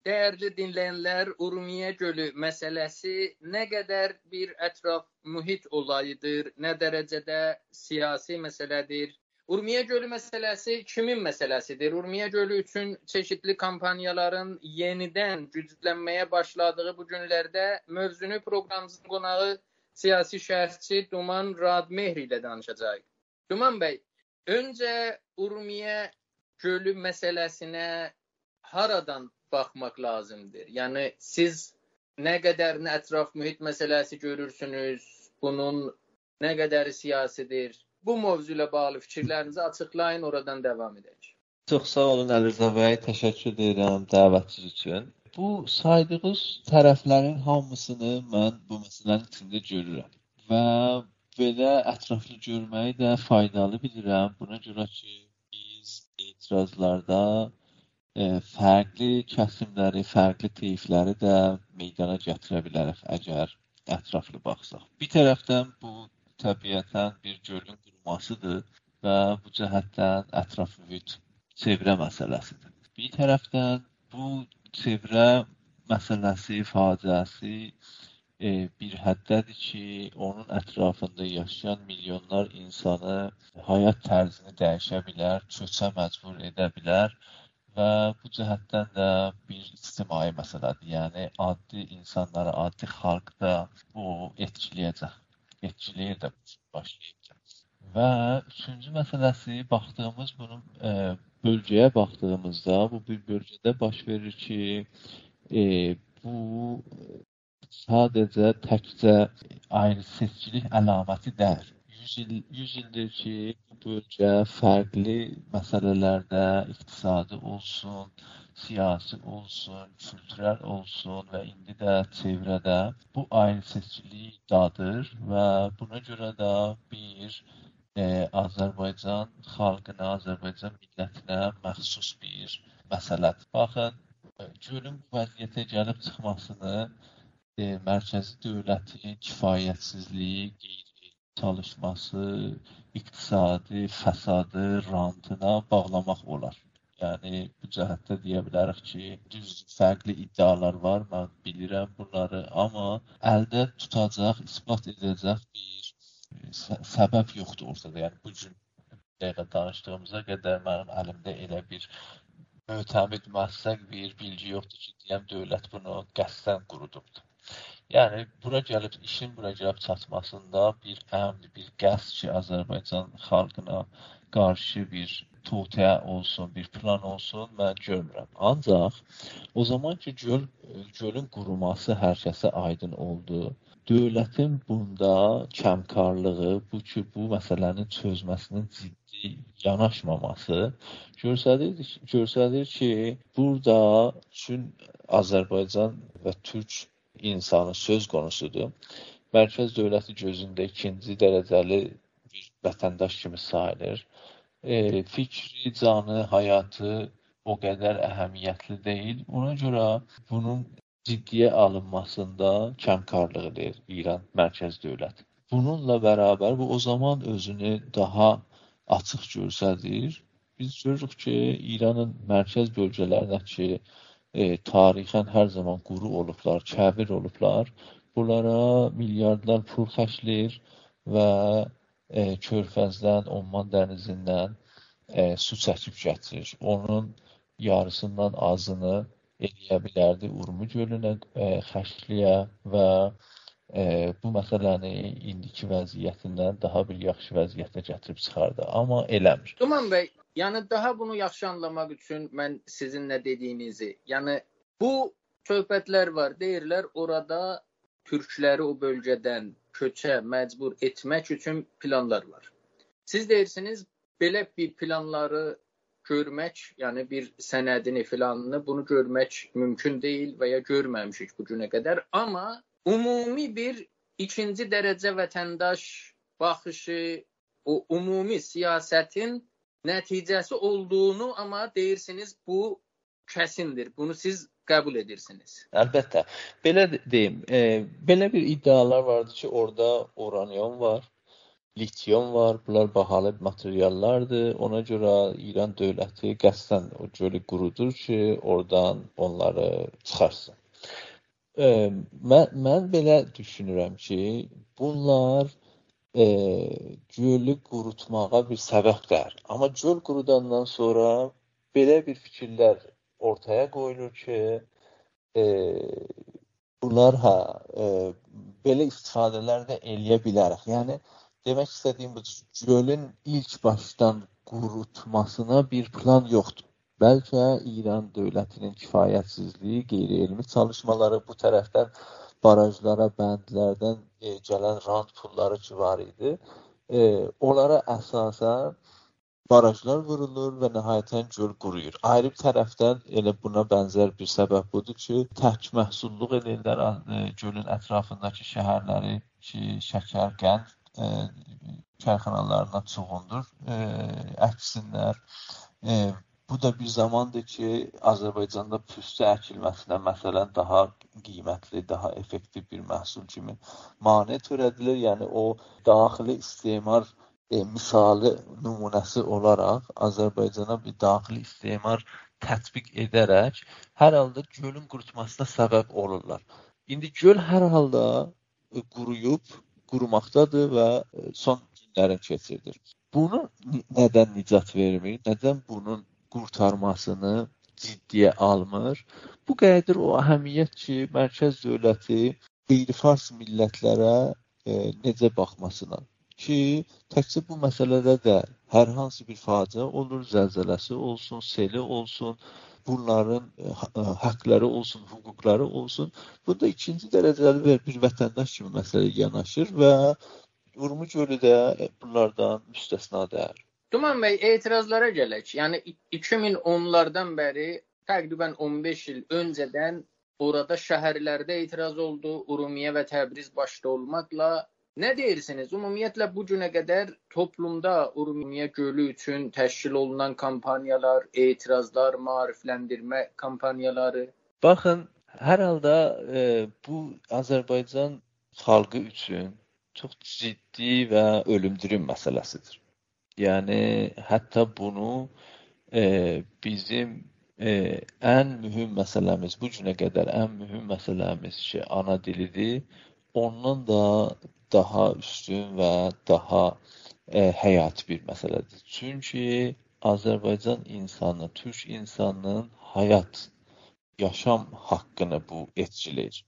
Dəyərli dinləyənlər, Urmiya gölü məsələsi nə qədər bir ətraf mühit olayıdır, nə dərəcədə siyasi məsələdir? Urmiya gölü məsələsi kimin məsələsidir? Urmiya gölü üçün çeşitli kampaniyaların yenidən güclənməyə başladığı bu günlərdə mövzunu proqramımızın qonağı siyasi şərhçi Duman Radmehri ilə danışacağıq. Duman bəy, öncə Urmiya gölü məsələsinə haradan baxmaq lazımdır? Yəni siz nə qədərini ətraf mühit məsələsi görürsünüz? Bunun nə qədəri siyasidir? Bu mövzu ilə bağlı fikirlərinizi açıqlayın, oradan davam edək. Çox sağ olun Əlirza bəy, təşəkkür edirəm dəvətiniz üçün. Bu saydığınız tərəflərin hamısını mən bu məsələnin içində görürəm və belə ətraflı görməyi də faydalı bilirəm. Buna görə ki, biz etirazlarda fərqli kəsimləri, fərqli teyfləri də meydana gətirə bilərik əgər ətraflı baxsaq. Bir tərəfdən bu təbiətən bir gölün qurumasıdır və bu cəhətdən ətraf mühit çevrə məsələsidir. Bir tərəfdən bu çevrə məsələsi, faciəsi bir həddədir ki, onun ətrafında yaşayan milyonlar insanı həyat tərzini dəyişə bilər, köçə məcbur edə bilər və bu cəhətdən də bir ictimai məsələdir. Yəni, adi insanlara, adi xalqda bu etkiləyir də başlayacaq. Və üçüncü məsələsi, baxdığımız bunun bölgəyə baxdığımızda, bu bir bölgədə baş verir ki, bu sadəcə təkcə ayrı-seçkilik əlaməti deyil. 100 ildir ki, bu bölgə fərqli məsələlərdə iqtisadi olsun, siyasi olsun, kültürel olsun və indi də çevrədə bu ayrı-seçkilik dadır və buna görə də bir Azərbaycan xalqına, Azərbaycan millətinə məxsus bir məsələdir. Baxın, gölün bu vəziyyətə gəlib çıxmasını mərkəzi dövlətin kifayətsizliyi, qeyri çalışması, iqtisadi fəsadı, rantına bağlamaq olar. Yəni, bu cəhətdə deyə bilərik ki, düz fərqli iddialar var, mən bilirəm bunları, amma əldə tutacaq, isbat edəcək bir səbəb yoxdur ortada. Yəni, bu gün dəqiqə danışdığımıza qədər mənim əlimdə elə bir mötəmid məsəq bir bilgi yoxdur ki, deyəm, dövlət bunu qəsdən qurudubdur. Yəni, işin bura gəlib çatmasında bir əmr, bir qəsd ki, Azərbaycan xalqına qarşı bir toteə olsun, bir plan olsun, mən görmürəm. Ancaq, o zaman ki, gölün quruması hər kəsə aydın oldu. Dövlətin bunda kəmkarlığı, bu məsələnin çözməsinin ciddi yanaşmaması göstərir ki, burada üçün Azərbaycan və Türk insanı söz konusudur. Mərkəz dövləti gözündə ikinci dərəcəli bir vətəndaş kimi sayılır. Fikri, canı, həyatı o qədər əhəmiyyətli deyil. Ona görə bunun ciddiyə alınmasında kəmkarlığıdır İran mərkəz dövləti. Bununla bərabər bu o zaman özünü daha açıq göstərir. Biz görürük ki, İranın mərkəz bölgələrinə ki, tarixən hər zaman quru olublar, kəbir olublar. Bunlara milyardlar pul xərcləyir və Körfəzdən, Omman dənizindən su çəkib gətirir. Onun yarısından azını eləyə bilərdi Urmi gölünə xərcləyə və bu məsələni indiki vəziyyətindən daha bir yaxşı vəziyyətə gətirib çıxardı. Amma eləmir. Duman bəy, yəni daha bunu yaxşı anlamaq üçün mən sizin nə dediyinizi, yəni bu söhbətlər var, deyirlər orada türkləri o bölgədən köçə məcbur etmək üçün planlar var. Siz deyirsiniz, belə bir planları görmək, yəni bir sənədini filanını, bunu görmək mümkün deyil və ya görməmişik bu günə qədər. Amma ümumi bir ikinci dərəcə vətəndaş baxışı, o ümumi siyasətin nəticəsi olduğunu amma deyirsiniz bu kəsindir. Bunu siz qəbul edirsiniz. Əlbəttə. Belə deyim, belə bir iddialar vardı ki, orada uranyum var. litium var. Bunlar bahalı materiallardır. Ona görə İran dövləti qəsdən o gölü qurudur ki, oradan onları çıxarsın. Mən belə düşünürəm ki, bunlar gölü qurutmağa bir səbəbdir. Amma göl qurudandan sonra belə bir fikirlər ortaya qoyulur ki, bunlar belə istifadələr də eləyə bilərik. Yəni demək istədiyim budur. Gölün ilk başdan qurutmasına bir plan yoxdur. Bəlkə İran dövlətinin kifayətsizliyi, qeyri-elmi çalışmaları bu tərəfdən barajlara, bəndlərdən gələn rant pulları ki var idi. Onlara əsasən barajlar vurulur və nəhayətən göl quruyur. Ayrı bir tərəfdən elə buna bənzər bir səbəb budur ki, tək məhsulluq edirlər gölün ətrafındakı şəhərləri ki, şəkər, qənd kərxanalarına çoxundur, əksinlər. Bu da bir zamandır ki, Azərbaycanda püstə əkilməsinə məsələn daha qiymətli, daha effektiv bir məhsul kimi mane törədilir. Yəni o daxili istismar misalı nümunəsi olaraq Azərbaycana bir daxili istismar tətbiq edərək hər halda gölün qurutmasına səbəb olurlar. İndi göl hər halda qurumaqdadır və son günlərin keçiridir. Bunu nədən nicat vermir? Nədən bunun qurtarmasını ciddiyə almır? Bu qədər o əhəmiyyət ki, mərkəz dövləti qeyri-fars millətlərə necə baxmasına ki, təkcə bu məsələdə də hər hansı bir faciə olur, zəlzələsi olsun, seli olsun, bunların haqqları olsun, hüquqları olsun. Bu da ikinci dərəcəli bir vətəndaş kimi məsələyə yanaşır və Urmic gölü də bunlardan müstəsna deyil. Duman bəy, etirazlara gələk. Yəni 2010-lardan bəri təqribən 15 il öncədən orada şəhərlərdə etiraz oldu, Urmiyə və Təbriz başda olmaqla. Nə deyirsiniz? Ümumiyyətlə bu günə qədər toplumda Urmiyə gölü üçün təşkil olunan kampaniyalar, etirazlar, maarifləndirmə kampaniyaları? Baxın, hər halda bu Azərbaycan xalqı üçün çox ciddi və ölümdürüm məsələsidir. Yəni hətta bunu bizim ən mühüm məsələmiz, bu günə qədər ən mühüm məsələmiz ki, ana dilidir, ondan da daha üstün və daha həyati bir məsələdir. Çünki Azərbaycan insanı, türk insanının həyat, yaşam haqqını bu etkilir.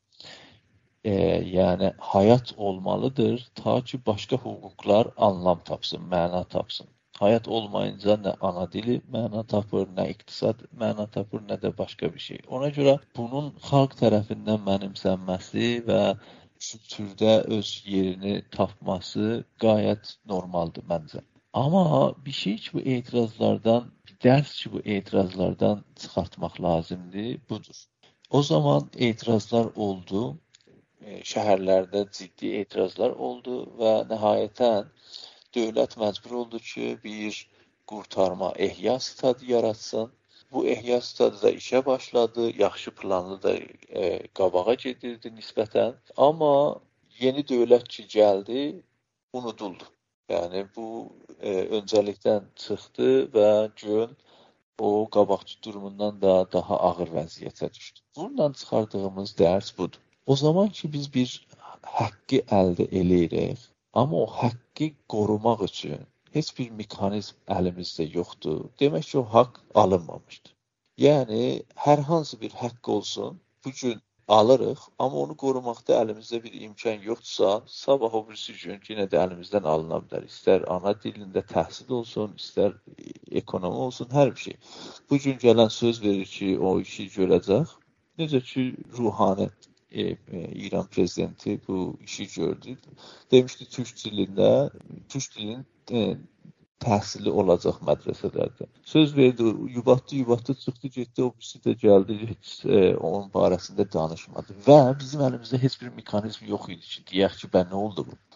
Yəni həyat olmalıdır ta ki başqa hüquqlar anlam tapsın, məna tapsın. Həyat olmayınca nə ana dili məna tapır, nə iqtisad məna tapır, nə də başqa bir şey. Ona görə bunun xalq tərəfindən mənimsənməsi və kültürdə öz yerini tapması qayət normaldır məncə. Amma bir şey ki bu etirazlardan, bir dərs ki bu etirazlardan çıxartmaq lazımdır, budur. O zaman etirazlar oldu. Şəhərlərdə ciddi etirazlar oldu və nəhayətən dövlət məcbur oldu ki, bir qurtarma ehya stadı yaratsın. Bu ehya stadı da işə başladı, yaxşı planlı da qabağa gedirdi nisbətən. Amma yeni dövlət ki gəldi, unuduldu. Yəni bu öncəlikdən çıxdı və göl o qabaqçı durumundan da daha ağır vəziyyətə düşdü. Bundan çıxardığımız dərs budur. O zaman ki biz bir haqqı əldə eləyirik, amma o haqqı qorumaq üçün heç bir mexanizm əlimizdə yoxdur. Demək ki, o haqq alınmamışdır. Yəni, hər hansı bir haqq olsun, bugün alırıq, amma onu qorumaqda əlimizdə bir imkan yoxdursa, sabah o birisi gün yenə də əlimizdən alına bilər. İstər ana dilində təhsil olsun, istər ekonomi olsun, hər bir şey. Bugün gələn söz verir ki, o işi görəcək. Necə ki, Ruhani İran prezidenti bu işi gördü. Demişdi türk dilinin təhsili olacaq mədrəsələrdə. Söz verdi, yubatdı, çıxdı, getdi, o birisi də gəldi, heç onun barəsində danışmadı. Və bizim əlimizdə heç bir mexanizm yox idi ki, deyək ki, nə oldu bu?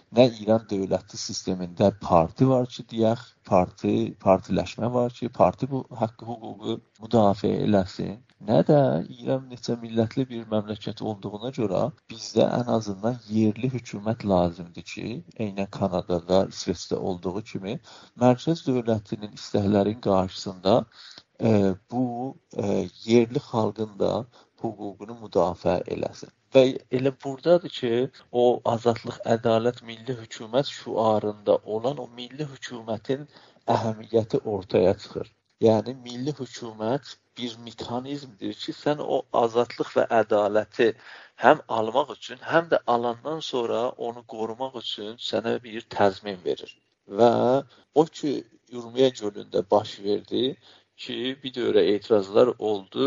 nə İran dövləti sistemində parti var ki, deyək, partiləşmə var ki, parti bu haqqı, hüququ müdafiə eləsin, nə də İran neçə millətli bir məmləkət olduğuna görə bizdə ən azından yerli hökumət lazımdır ki, eynən Kanadada, İsveçdə olduğu kimi mərkəz dövlətinin istəklərinin qarşısında bu yerli xalqın da hüququnu müdafiə eləsin. Və elə buradadır ki, o azadlıq, ədalət, milli hökumət şüarında olan o milli hökumətin əhəmiyyəti ortaya çıxır. Yəni milli hökumət bir mexanizmdir ki, sən o azadlıq və ədaləti həm almaq üçün, həm də alandan sonra onu qorumaq üçün sənə bir təzmin verir. Və o ki, Ürmiyə gölündə baş verdi ki, bir dövrə etirazlar oldu,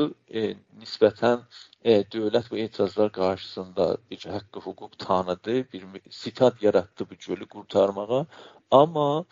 nisbətən dövlət bu etirazlar qarşısında bir haqqı, hüquq tanıdı, bir sitat yaratdı bu gölü qurtarmağa, amma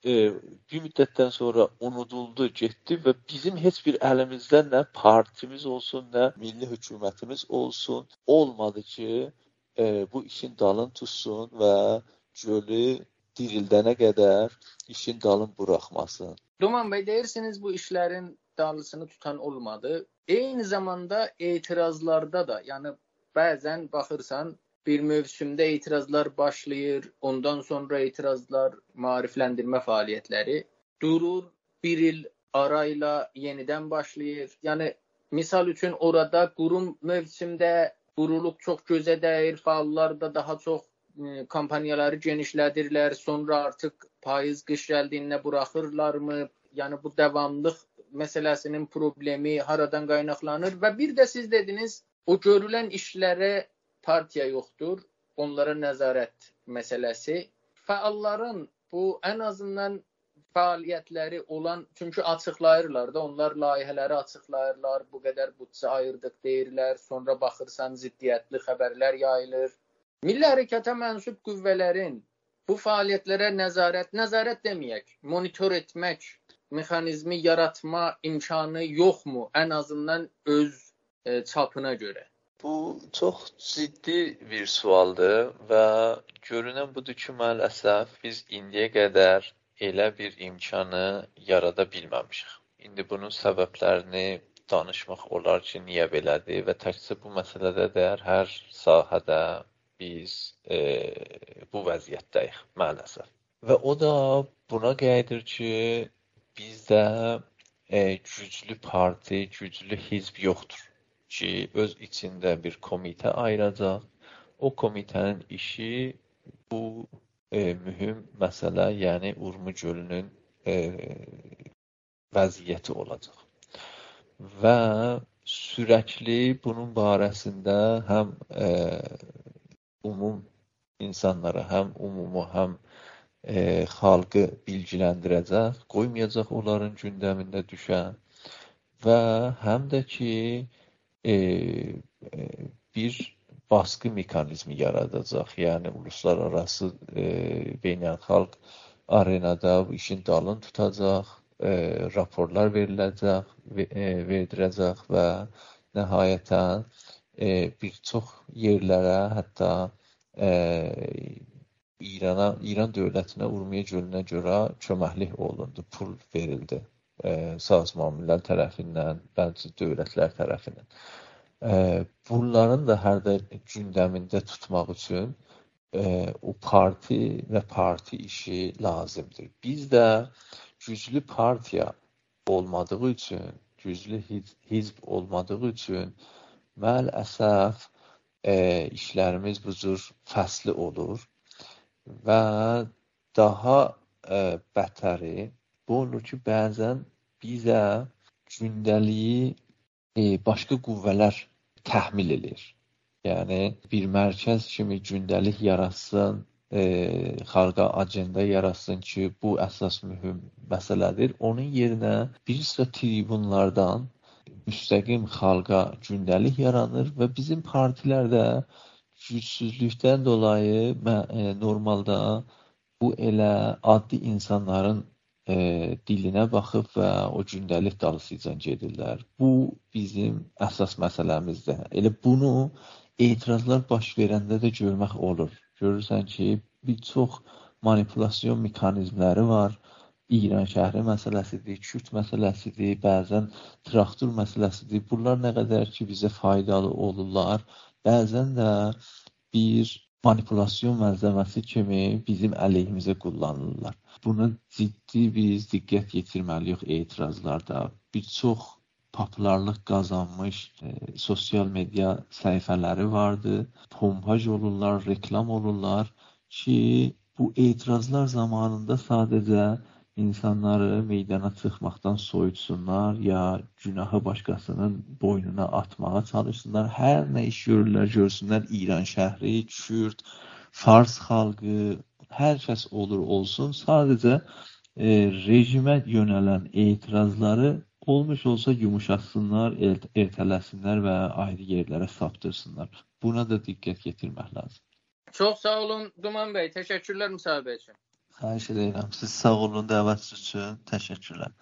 bir müddətdən sonra unuduldu, getdi və bizim heç bir əlimizdə nə partimiz olsun, nə milli hökumətimiz olsun, olmadı ki, bu işin dalını tutsun və gölü dirildənə qədər işin dalını buraxmasın. Duman Bey, deyirsiniz bu işlərin dalısını tutan olmadı. Eyni zamanda etirazlarda da, yəni bəzən baxırsan, bir mövsümdə etirazlar başlayır, ondan sonra etirazlar, maarifləndirmə fəaliyyətləri durur, bir il arayla yenidən başlayır. Yəni, misal üçün orada qurum mövsümdə quruluq çox gözə dəyir, fəallar da daha çox kampaniyaları genişlədirlər, sonra artıq payız qış gəldiyində buraxırlarmı? Yəni bu davamlıq məsələsinin problemi haradan qaynaqlanır və bir də siz dediniz, o görülən işlərə partiya yoxdur, onlara nəzarət məsələsi. Fəalların bu ən azından fəaliyyətləri olan, çünki açıqlayırlar da, onlar layihələri açıqlayırlar, bu qədər bütçə ayırdıq deyirlər, sonra baxırsan ziddiyyətli xəbərlər yayılır. Milli hərəkata mənsub qüvvələrin bu fəaliyyətlərə nəzarət deməyək, monitor etmək mexanizmi yaratma imkanı yoxmu? Ən azından öz çapına görə. Bu çox ciddi bir sualdır və görünən budur ki, maalesef biz indiyə qədər elə bir imkanı yarada bilməmişik. İndi bunun səbəblərini danışmaq olar ki, niyə belədir və təkcə bu məsələdə deyər, hər sahədə biz bu vəziyyətdəyik, maalesef. Və o da buna qayıdır ki, bizdə güclü parti, güclü hizb yoxdur ki, öz içində bir komitə ayıracaq. O komitənin işi bu mühüm məsələ, yəni Urmu gölünün vəziyyəti olacaq. Və sürəkli bunun barəsində həm umum insanlara, həm umumu, həm xalqı bilgiləndirəcək, qoymayacaq onların gündəmində düşən və həm də ki, bir baskı mexanizmi yaradacaq. Yəni, uluslararası beynəlxalq arenada bu işin dalını tutacaq, raporlar veriləcək və nəhayətən bir çox yerlərə, hətta İran dövlətinə Urmiyə gölünə görə köməklik olundu, pul verildi Sazman Millər tərəfindən, bəzi dövlətlər tərəfindən. Bunların da hərdə gündəmində tutmaq üçün o parti və parti işi lazımdır. Bizdə güclü partiya olmadığı üçün, güclü hizb olmadığı üçün maalesef işlərimiz bu cür fəsli olur və daha bətəri bu olur ki, bəzən bizə gündəliyi başqa qüvvələr təhmil edir. Yəni, bir mərkəz kimi gündəlik yaratsın, xalqa agenda yaratsın ki, bu əsas mühüm məsələdir. Onun yerinə bir sıra tribunlardan müstəqim xalqa gündəlik yaranır və bizim partilərdə gücsüzlükdən dolayı normalda bu elə adli insanların dilinə baxıb və o gündəlik dalısıca gedirlər. Bu bizim əsas məsələmizdir. Elə bunu etirazlar baş verəndə də görmək olur. Görürsən ki, bir çox manipulyasiyon mexanizmləri var. İran şəhəri məsələsidir, Kürd məsələsidir, bəzən traktor məsələsidir. Bunlar nə qədər ki bizə faydalı olurlar, bəzən də bir manipulyasiyon malzəməsi kimi bizim əleyhimizə kullanırlar. Buna ciddi biz diqqət yetirməliyik etirazlarda. Bir çox popularlıq qazanmış sosial media səhifələri vardı. Pompaj olurlar, reklam olurlar ki, bu etirazlar zamanında sadəcə insanları meydana çıxmaqdan soyutsunlar ya günahı başqasının boynuna atmağa çalışsınlar. Hər nə iş görürlər, görsünlər İran şəhri, Kürd, Fars xalqı, hər kəs olur olsun, sadəcə rejimə yönələn etirazları olmuş olsa yumuşatsınlar, ertələsinlər və ayrı yerlərə saptırsınlar. Buna da diqqət yetirmək lazım. Çox sağ olun Duman bəy, təşəkkürlər müsahibə üçün. Xahiş edirəm. Siz sağ olun, dəvətiniz üçün təşəkkürlər.